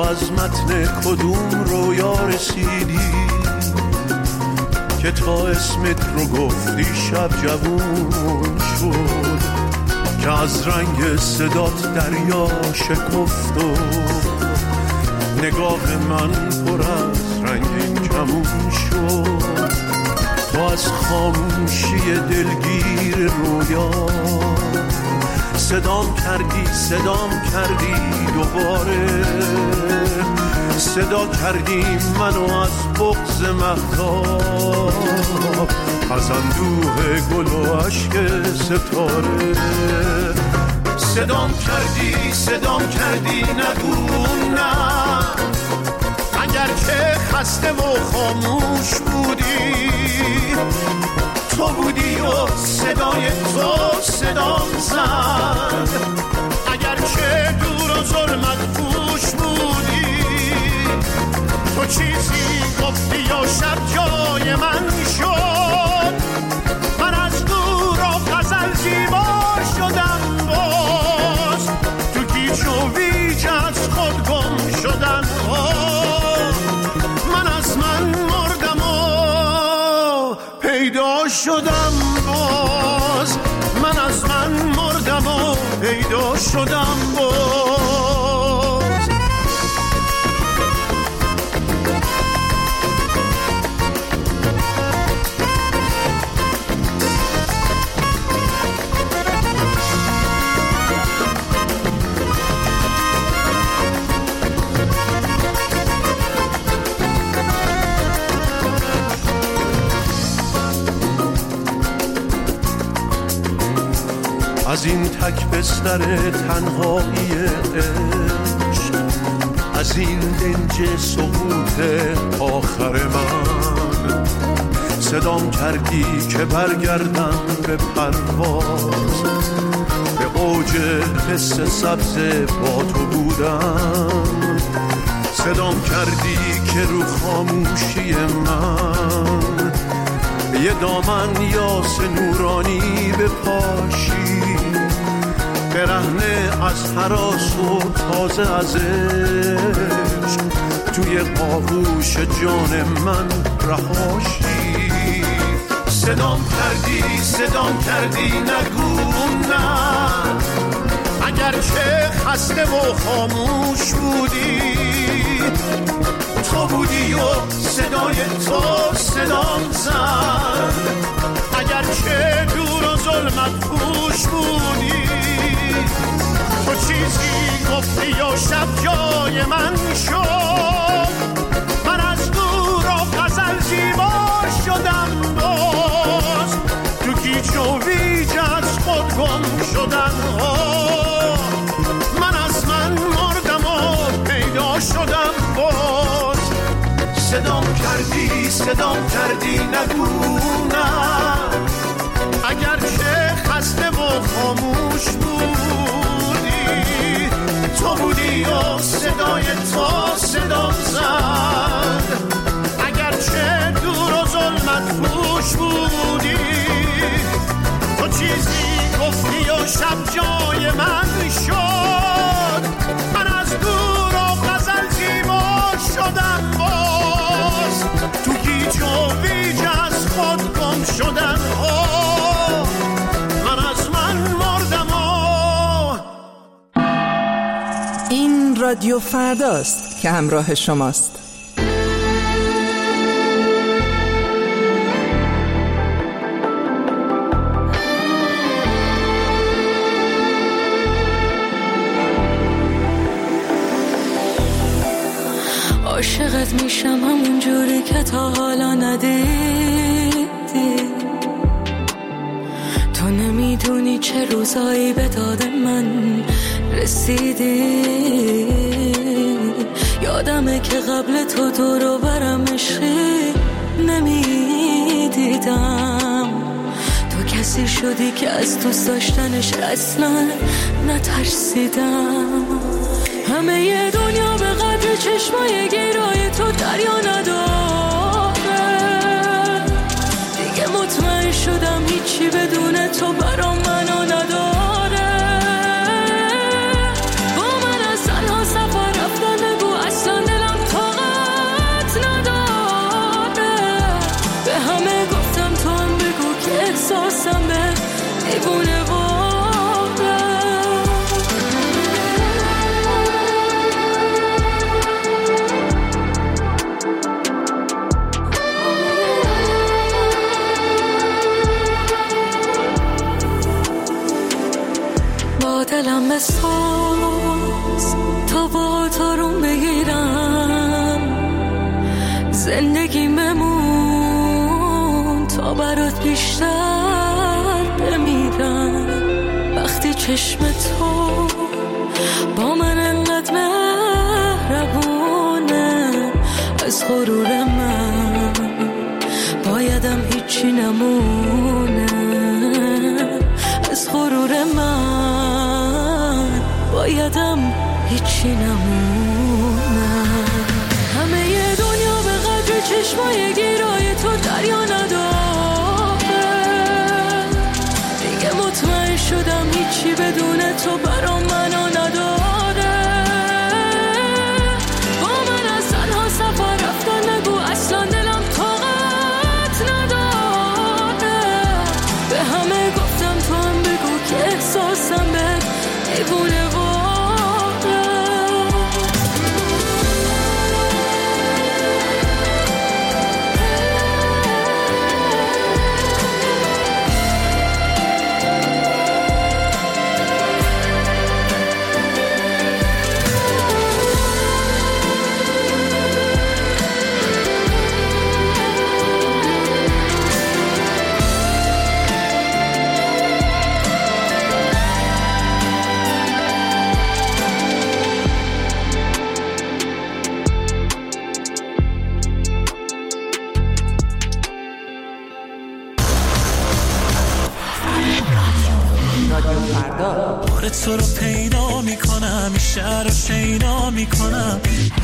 از متن کدوم رویا رسیدی که تا اسمت رو گفتی شب جوون شد، که از رنگ صدات دریا شکفت و نگاه من پر از رنگین کمون شد. تو از خاموشی دلگیر رویا صدام کردی دوباره، صدا کردی منو از بغض مهتاب، از اندوه گل و عشق ستاره. صدام کردی نگو نه، اگر که خسته و خاموش بودی، تو بودی و صدای تو صدام زد. اگر که دور و ظلمت پوش بودی، تو چیزی گفتی و شب جای من شد. من از دور و غزل زیبا شدم، باز تو گیج و ویج از خود گم شدم. من از من مردم و پیدا شدم، باز من از من مردم و پیدا شدم باز. از این تک بستر تنهایی عشق، از این دنج سقوط آخر من، صدام کردی که برگردم به پرواز، به اوج حس سبز با تو بودم. صدام کردی که رو خاموشی من یه دامن یاس نورانی بپاشی، برهنه از هراس و تازه از عشق، توی آغوش جان من رهاشی. صدام کردی نگو نه، اگر که خسته و خاموش بودی، تو بودی و صدای تو صدام زد. اگر که دور و ظلمت پوش بودی، تو چیزی گفتی و شب جای من شد. من از دور و غزل زیبا شدم، باز تو گیج و ویج از خود گم شدم. من از من مردم و پیدا شدم باز. صدام کردی نگو نه، اگر که خسته و خاموش بودی، تو بودی و صدای تو صدام زد. اگر که دور و ظلمت پوش بودی، تو چیزی گفتی و شب جای من شد. من از دور و غزل زیبا شدم باز، تو گیج و ویج از خود گم شدم. من از من مردم. این رادیو فرداست که همراه شماست. عاشقت میشم همون جوری که تا حالا ندیدی. تو نمیدونی چه روزایی به داد من رسیدی. یادمه که قبل تو دورو برم عشقی نمیدیدم. تو کسی شدی که از دوست داشتنش اصلا نترسیدم. همه ی دنیا به قدر چشمای گیرای تو دریا نداره. دیگه مطمئن شدم هیچی بدون تو برام منو نداره. با من از تنها سفر رفتن بگو از زندگی ممون تا برات بیشتر بمیرم. وقتی چشم تو با من انقدر مهربونه، از غرور من بایدم هیچی نمونه. از غرور من بایدم هیچی نمونه. همه ی دنیا به قدر چشمای گیرای تو دریا نداره. دیگه مطمئن شدم هیچی بدون تو برام منو نداره. با من از تنها سفر رفتن نگو، اصلا دلم طاقت نداره. به همه گفتم تو هم بگو که احساسم به دیوونه واره. تو رو پیدا میکنم، این شهر رو شیدا میکنم.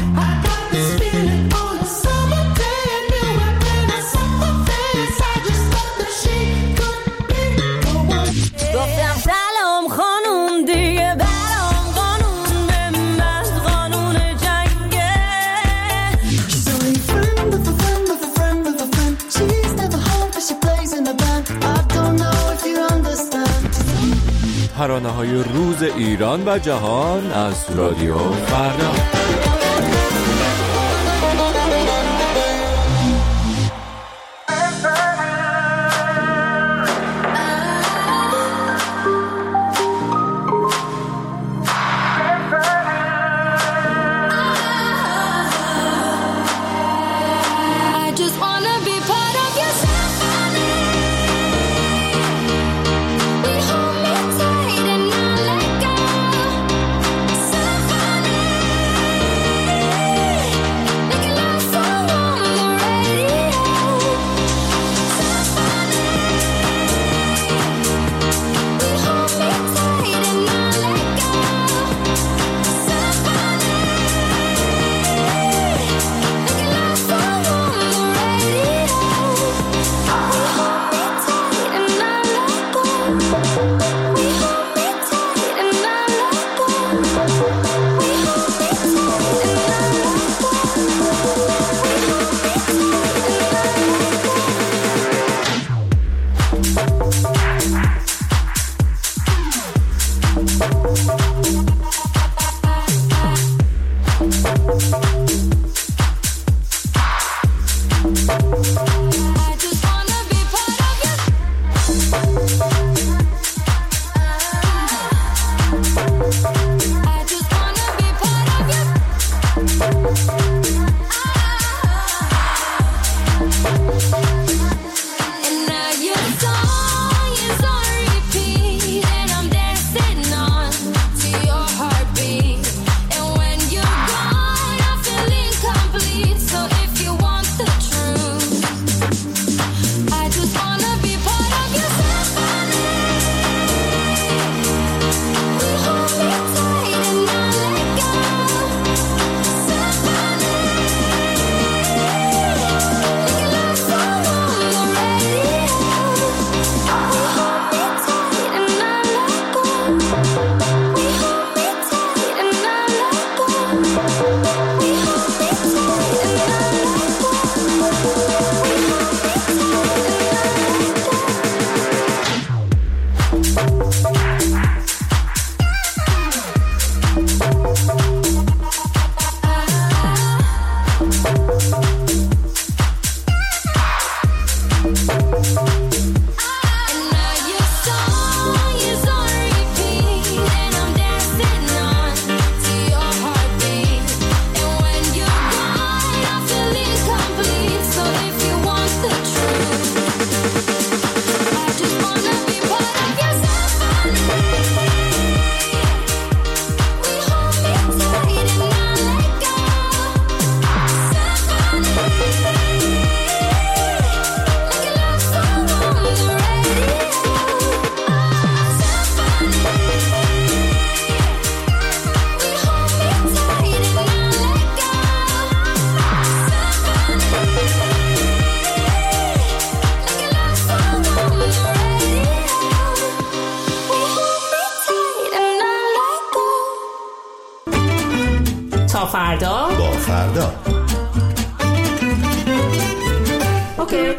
گفتم سلام خانوم، دیگه برام قانون به من قانون جنگه. She's only a friend of a friend of a friend of a friend. She's never home but she plays in a band. I don't know if you understand. ترانه‌های روز ایران و جهان از رادیو فردا. تا فردا با فردا. اوکی.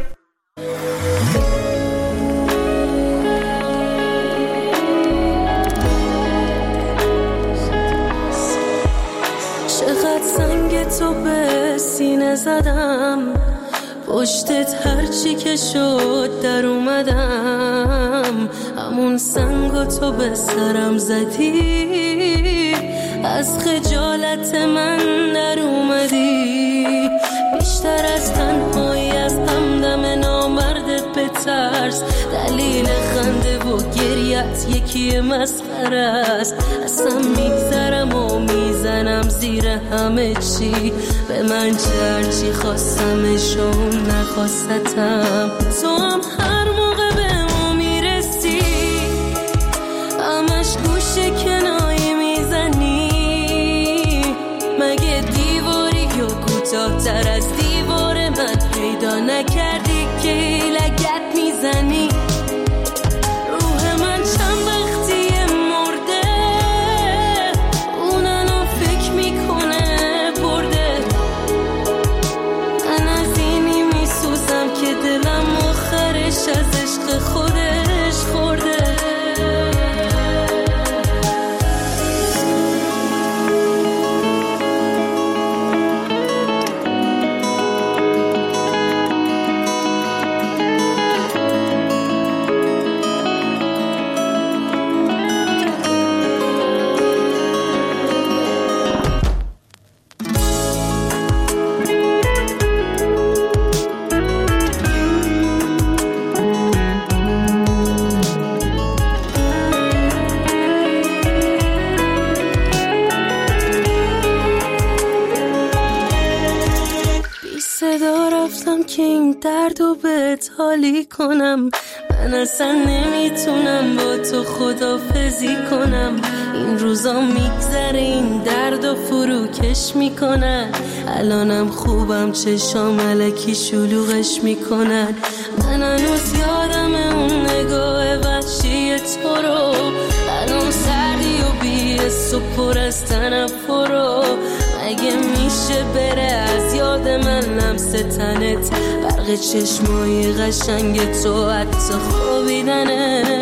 چقدر سنگ تو به سینه زدم، پشتت هرچی که شد در اومدم، همون سنگو تو به سرم زدی، از خجالت من در اومدی، بیشتر از تنهایی از همدم نامردت به ترس، دلیل خنده و گریت یکی مسخره است، اصلا میگذرم و میزنم زیر همه چی، به من چرچی خواستمشون نخواستم، تو هم هر موقع به ما میرسی همش گوشه کنایی میزنی، مگه دیواری یا کوتاه‌تر از دیوار من پیدا نکردی که لگد میزنی، روح من چند وقتی مرده، اون الان فکر میکنه برده، من از اینی میسوزم که دلم آخرش از عشق خودش خورده. صدا رفتم که این دردو بهت حالی کنم، من اصلا نمیتونم با تو خدافزی کنم، این روزا میگذره این دردو فروکش میکنن، الانم خوبم چشام الکی شلوغش میکنن، من هنوز یادم اون نگاه وحشی تو رو، الان سردی و بی‌حس و پر از تنفر، مگه میشه بره از یاد من لمس تنت، برق چشمای قشنگ تو حتی خوابیدنه،